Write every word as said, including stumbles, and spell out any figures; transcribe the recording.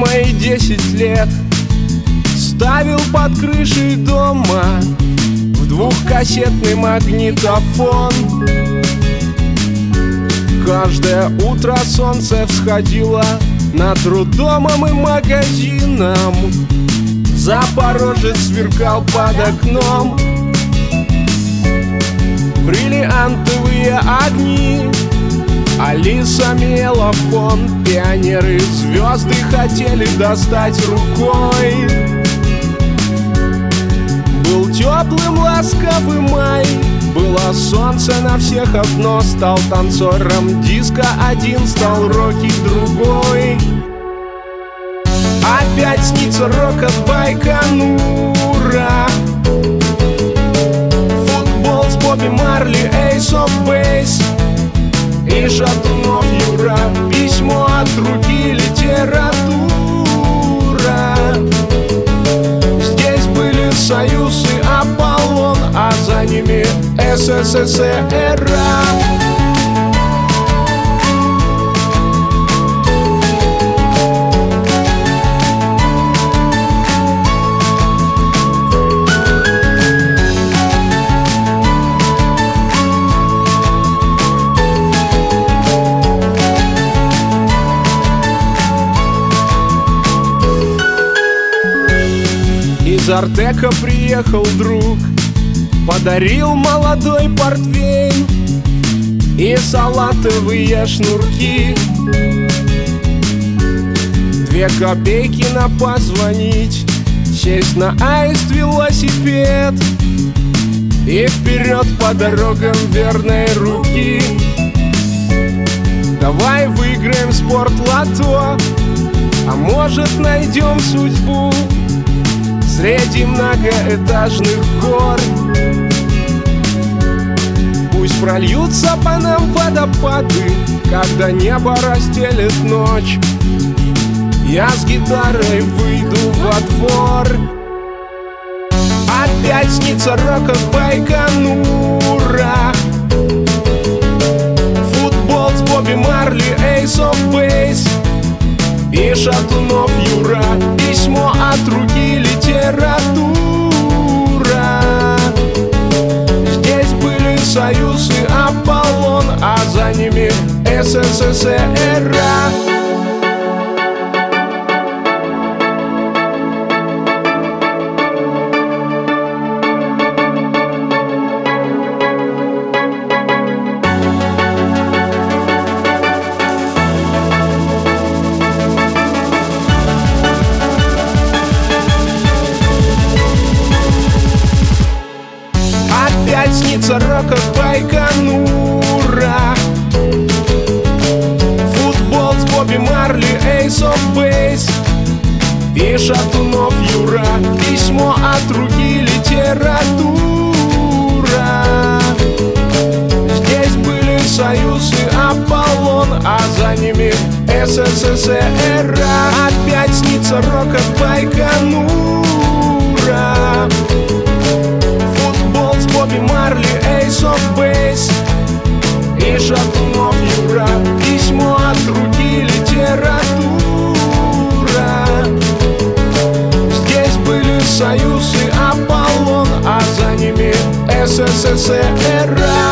мои десять лет ставил под крышей дома в двухкассетный магнитофон. Каждое утро солнце всходило над роддомом и магазином. Запорожец сверкал под окном. Бриллиантовые огни, Алиса мела фон. Пионеры звезды хотели достать рукой. Был теплым ласковый май, было солнце на всех одно. Стал танцором диско один, стал Рокки другой. Опять снится рок от Байконура, футбол с Бобби Марли, Ace of Base и Шатунов Юра. Письмо от руки, литература. Здесь были Союз и Аполлон, а за ними СССР. Из Артека приехал друг, подарил молодой портвейн и салатовые шнурки. Две копейки на позвонить, сесть на аист велосипед и вперед по дорогам верной руки. Давай выиграем спорт-лото, а может найдем судьбу среди многоэтажных гор. Пусть прольются по нам водопады, когда небо расстелит ночь. Я с гитарой выйду во двор. Опять снится рок от Байконура, футбол с Бобби Марли, Ace of Base и Шатунов Юра. Письмо от руки, литература. Здесь были Союз и Аполлон, а за ними СССР. Опять снится рок от Байконура, футбол с Бобби Марли, Ace of Base и Шатунов Юра. Письмо от руки, литература. Здесь были Союз и Аполлон, а за ними СССР. Опять снится рок от Байконура, Бобби Марли, Ace of Base и Шатунов Юра. Письмо от руки, литература. Здесь были Союз и Аполлон, а за ними СССР.